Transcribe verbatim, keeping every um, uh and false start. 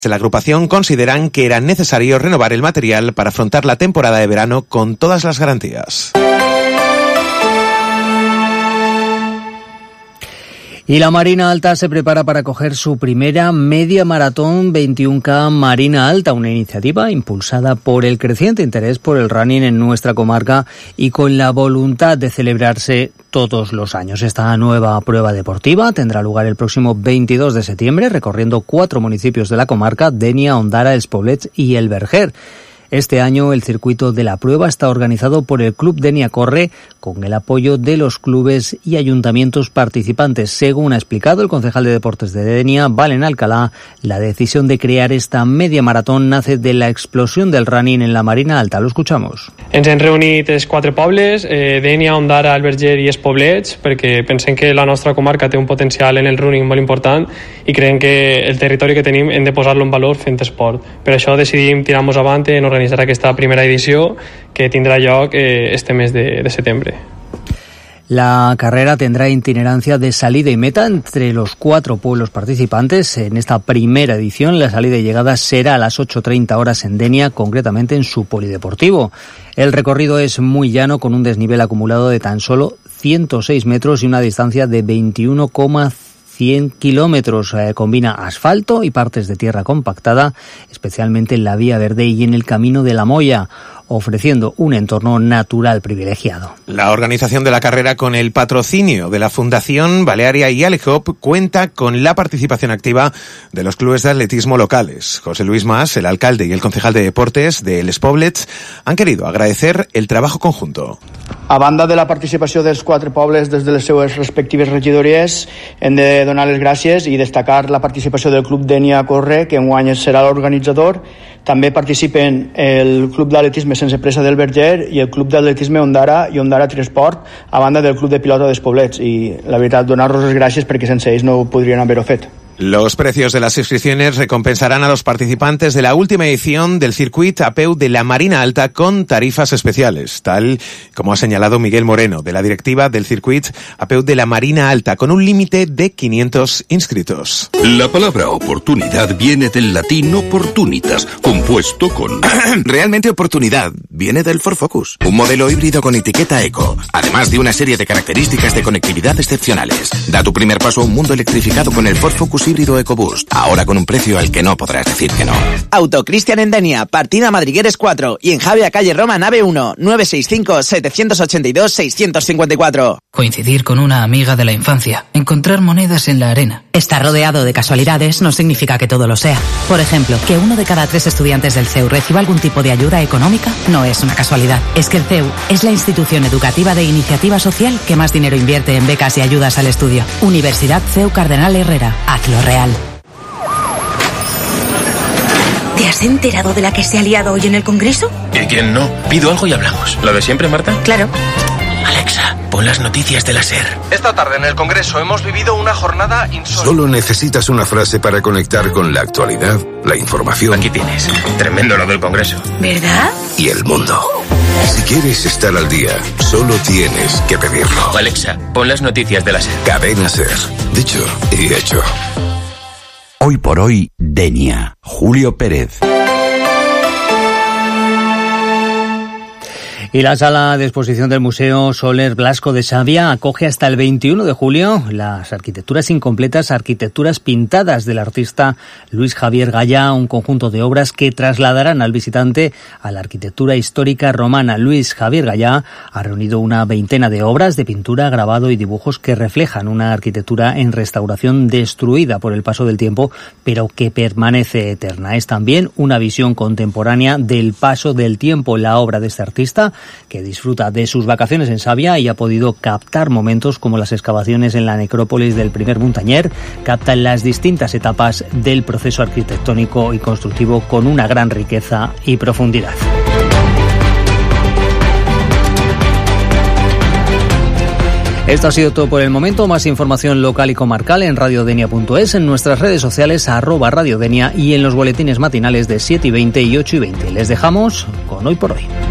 De la agrupación consideran que era necesario renovar el material para afrontar la temporada de verano con todas las garantías. Y la Marina Alta se prepara para acoger su primera media maratón veintiuno K Marina Alta, una iniciativa impulsada por el creciente interés por el running en nuestra comarca y con la voluntad de celebrarse todos los años. Esta nueva prueba deportiva tendrá lugar el próximo veintidós de septiembre, recorriendo cuatro municipios de la comarca: Denia, Ondara, Els Poblets y El Verger. Este año el circuito de la prueba está organizado por el Club Denia Corre con el apoyo de los clubes y ayuntamientos participantes. Según ha explicado el concejal de deportes de Denia, Valen Alcalá, la decisión de crear esta media maratón nace de la explosión del running en la Marina Alta. Lo escuchamos. Ens hem reunit els quatre pobles, eh, Denia, Ondara, El Verger i Els Poblets, perquè pensem que la nostra comarca té un potencial en el running molt important i creiem que el territori que tenim hem de posar-lo en valor fent esport. Per això decidim tirar-nos avant en organitzar aquesta primera edició que tindrà lloc eh, este mes de, de setembre. La carrera tendrá itinerancia de salida y meta entre los cuatro pueblos participantes. En esta primera edición, la salida y llegada será a las ocho treinta horas en Denia, concretamente en su polideportivo. El recorrido es muy llano, con un desnivel acumulado de tan solo ciento seis metros y una distancia de veintiuno coma cien kilómetros. Eh, combina asfalto y partes de tierra compactada, especialmente en la Vía Verde y en el Camino de la Moya, ofreciendo un entorno natural privilegiado. La organización de la carrera, con el patrocinio de la Fundación Balearia y Alehop, cuenta con la participación activa de los clubes de atletismo locales. José Luis Mas, el alcalde, y el concejal de deportes de Els Poblets han querido agradecer el trabajo conjunto. A banda de la participació dels quatre pobles des de les seues respectives regidories, hem de donar les gràcies i destacar la participació del Club Denia Corre, que enguany serà l'organitzador. També participen el Club d'Atletisme Sense Pressa del Verger i el Club d'Atletisme Ondara i Ondara Trisport, a banda del Club de Pilota dels Poblets. I la veritat, donar-los les gràcies perquè sense ells no ho podrien haver-ho fet. Los precios de las inscripciones recompensarán a los participantes de la última edición del Circuit A Peu de la Marina Alta con tarifas especiales, tal como ha señalado Miguel Moreno, de la directiva del Circuit A Peu de la Marina Alta, con un límite de quinientos inscritos. La palabra oportunidad viene del latín opportunitas, compuesto con... Realmente oportunidad viene del Ford Focus, un modelo híbrido con etiqueta eco, además de una serie de características de conectividad excepcionales. Da tu primer paso a un mundo electrificado con el Ford Focus híbrido EcoBoost, ahora con un precio al que no podrás decir que no. Auto Cristian en Denia, partida Madrigueres cuatro, y en Javia Calle Roma nave uno, nueve seis cinco, siete ocho dos, seis cinco cuatro. Coincidir con una amiga de la infancia, encontrar monedas en la arena. Estar rodeado de casualidades no significa que todo lo sea. Por ejemplo, que uno de cada tres estudiantes del C E U reciba algún tipo de ayuda económica no es una casualidad. Es que el C E U es la institución educativa de iniciativa social que más dinero invierte en becas y ayudas al estudio. Universidad C E U Cardenal Herrera. Hazlo real. ¿Te has enterado de la que se ha liado hoy en el Congreso? ¿Y quién no? Pido algo y hablamos. ¿Lo de siempre, Marta? Claro. Alexa, pon las noticias de la SER. Esta tarde en el Congreso hemos vivido una jornada insólita. Solo necesitas una frase para conectar con la actualidad, la información. Aquí tienes. Tremendo lo del Congreso. ¿Verdad? Y el mundo. Si quieres estar al día, solo tienes que pedirlo. Alexa, pon las noticias de la SER. Cadena SER. Dicho y hecho. Hoy por hoy, Denia. Julio Pérez. Y la sala de exposición del Museo Soler Blasco de Xàbia acoge hasta el veintiuno de julio las arquitecturas incompletas, arquitecturas pintadas del artista Luis Javier Gallá, un conjunto de obras que trasladarán al visitante a la arquitectura histórica romana. Luis Javier Gallá ha reunido una veintena de obras de pintura, grabado y dibujos que reflejan una arquitectura en restauración destruida por el paso del tiempo, pero que permanece eterna. Es también una visión contemporánea del paso del tiempo. La obra de este artista, que disfruta de sus vacaciones en Xàbia y ha podido captar momentos como las excavaciones en la necrópolis del primer Muntañer, captan las distintas etapas del proceso arquitectónico y constructivo con una gran riqueza y profundidad. Esto ha sido todo por el momento. Más información local y comarcal en radiodenia punto es, en nuestras redes sociales arroba radiodenia y en los boletines matinales de siete y veinte y ocho y veinte. Les dejamos con Hoy por Hoy.